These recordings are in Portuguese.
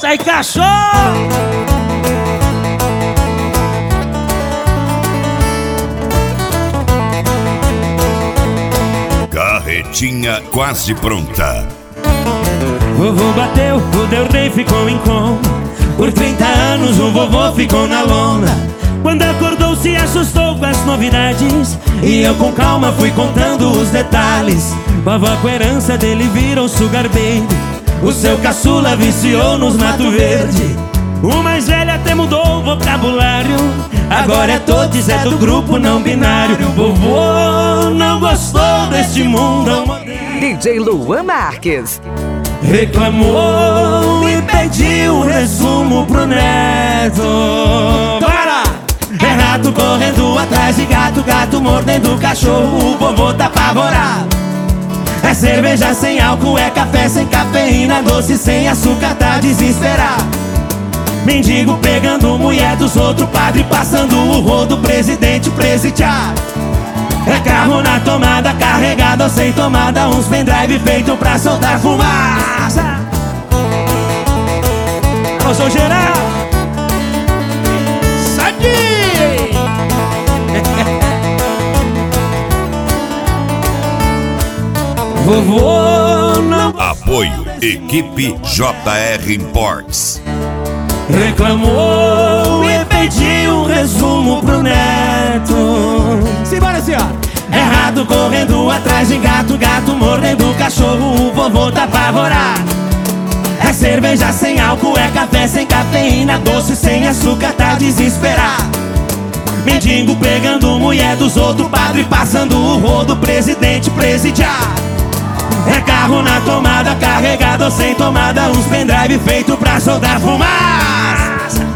aí, cachorro! Carretinha quase pronta. Vovô bateu, o Del Rey ficou em coma. Por 30 anos o vovô ficou na lona. Quando acordou se assustou com as novidades, e eu com calma fui contando os detalhes. Vovó com a herança dele virou sugar baby. O seu caçula viciou nos Mato Verde. O mais velho até mudou o vocabulário. Agora é todos, é do grupo não binário. Vovô não gostou deste mundo moderno. DJ Luan Marques Reclamou e pediu resumo pro neto. Para! É rato correndo atrás de gato, gato mordendo cachorro. O vovô tá apavorado. É cerveja sem álcool, é café sem cafeína, doce sem açúcar, tá desesperado. Mendigo pegando mulher dos outros, padre passando o rodo, presidente presidiário. É carro na tomada, carregado ou sem tomada, uns pendrive feito pra soltar fumaça. Eu sou geral. Sabe? Vovô não Apoio Equipe JR Imports. reclamou e pediu um resumo pro neto. Simbora, senhora! É rato correndo atrás de gato, gato mordendo cachorro. O vovô tá apavorado. É cerveja sem álcool, é café sem cafeína, doce sem açúcar, tá desesperado. Mendigo pegando mulher dos outros, padre passando o rodo, presidente presidiário. É carro na tomada, carregado ou sem tomada, uns pendrive feito pra soltar fumaça.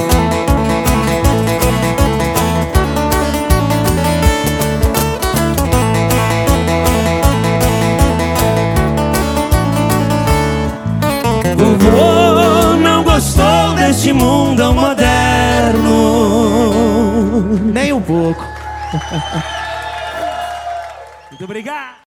Vovô não gostou deste mundo moderno. Nem um pouco. Muito obrigado.